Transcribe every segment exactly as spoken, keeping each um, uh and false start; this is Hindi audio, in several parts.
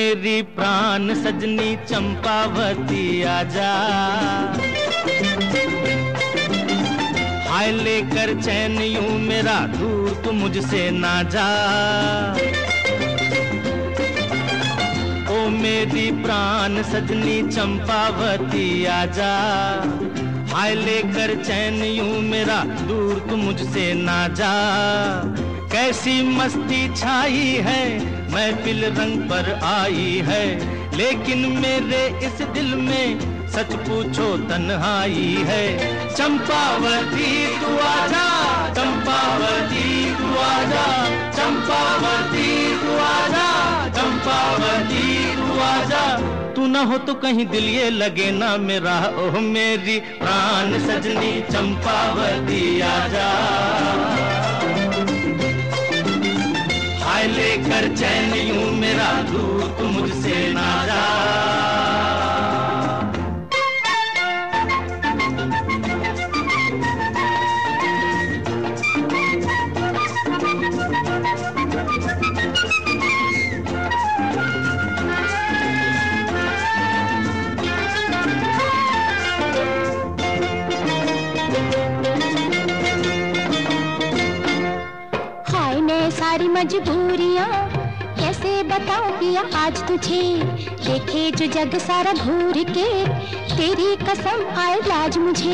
मेरी प्राण सजनी चंपावती आजा, हाय लेकर चैन यूं मेरा दूर तू मुझसे ना जा। ओ मेरी प्राण सजनी चंपावती आजा, हाय लेकर चैन यूं मेरा दूर तू मुझसे ना जा। कैसी मस्ती छाई है महफिल रंग पर आई है, लेकिन मेरे इस दिल में सच पूछो तन्हाई है। चंपावती तू आजा, चंपावती तू आजा, चंपावती तू आजा, चंपावती तू आजा। तू ना हो तो कहीं दिल ये लगे ना मेरा, ओह मेरी प्राण सजनी चंपावती आजा, हाय लेकर चैन यूं मेरा दूर तू मुझसे ना जा। सारी मजबूरियां कैसे बताऊं पिया आज तुझे, देखे जो जग सारा घूर के तेरी कसम आए लाज मुझे।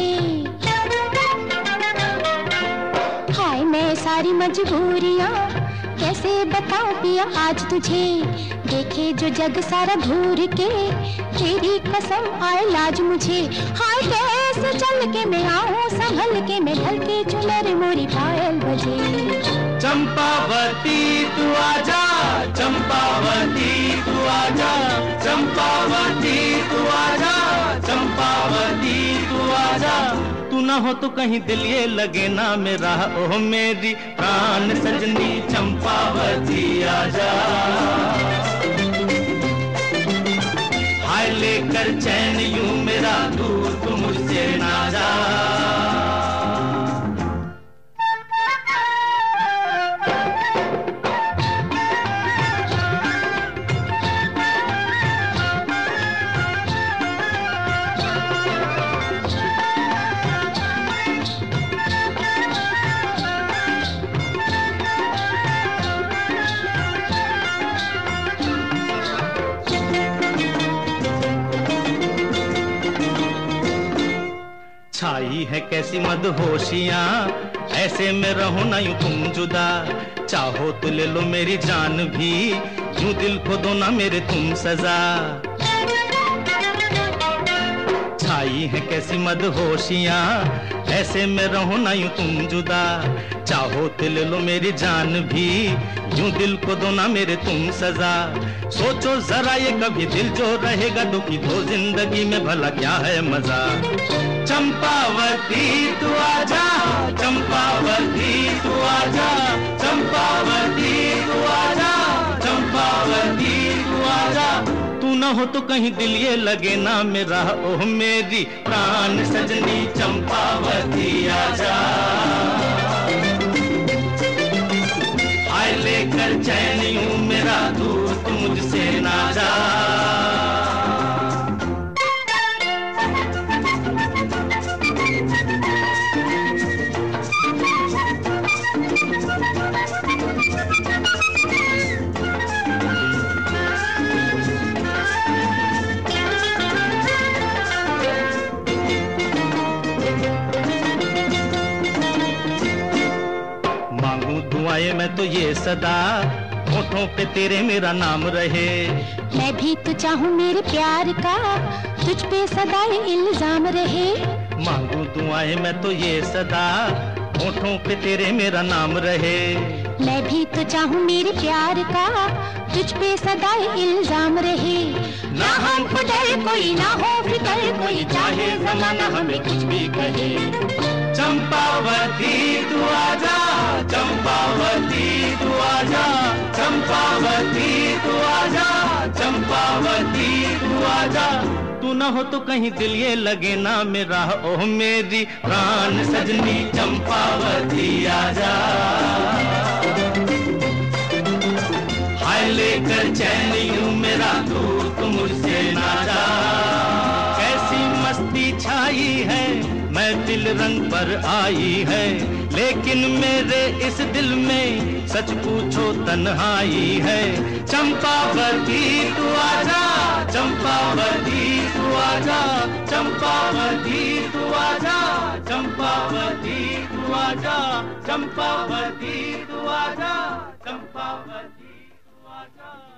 हाय मैं सारी मजबूरियां कैसे बताऊं पिया आज तुझे, देखे जो जग सारा घूर के तेरी कसम आए लाज मुझे। हाय कैसे चल के मैं आऊं संभल के मैं ढल के चुनर मोरी पायल बजे। चंपावती तू आजा, चंपावती तू आजा, चंपावती तू आजा, चंपावती तू आजा। तू ना हो तो कहीं दिल ये लगे ना मेरा, ओह मेरी प्राण सजनी चंपावती आजा, हाय लेकर चैन यूं मेरा दूर तू मुझसे ना जा। छाई है कैसी मदहोशियां ऐसे में रहो ना यूं तुम जुदा, चाहो तो ले लो मेरी जान भी, यूं दिल को दो ना मेरे तुम सजा। छाई है कैसी मदहोशियां ऐसे में रहो ना यूं तुम जुदा, चाहो तो ले लो मेरी जान भी, यूं दिल को दो ना मेरे तुम सजा। सोचो जरा ये कभी दिल जो रहेगा दुखी तो जिंदगी में भला क्या है मजा। चंपावती तू आजा, चंपावती तू आजा, चंपावती तू आजा, चंपावती तू आजा। तू ना हो तो कहीं दिल ये लगे ना मेरा, ओह मेरी प्राण सजनी चंपावती आजा, हाय लेकर चैन यूं मेरा दूर तू मुझसे ना जा। दुआएं मैं तो ये सदा होठों पे तेरे मेरा नाम रहे, मैं भी तो चाहूं मेरे प्यार का तुझ पे सदा इल्जाम रहे। मांगू दुआएं मैं तो ये सदा होठों पे तेरे मेरा नाम रहे, मैं भी तो चाहूं मेरे प्यार का तुझ पे सदा इल्जाम रहे। ना हमको डर कोई ना हो फिक्र कोई, चाहे जमाना हमें कुछ भी कहे। चंपावती तू आजा, चंपावती तू आजा, चंपावती तू आजा, चंपावती तू आजा। तू ना हो तो कहीं दिल ये लगे ना मेरा, ओह मेरी प्राण सजनी चंपावती आजा, हाय लेकर चैन यूं मेरा दूर तू मुझसे ना जा। कैसी मस्ती छाई है महफिल रंग पर आई है, लेकिन मेरे इस दिल में सच पूछो तन्हाई है। चंपावती तू आजा, चंपावती तू आजा, चंपावती तू आजा, चंपावती तू आजा, चंपावती तू आजा, चंपावती तू आजा।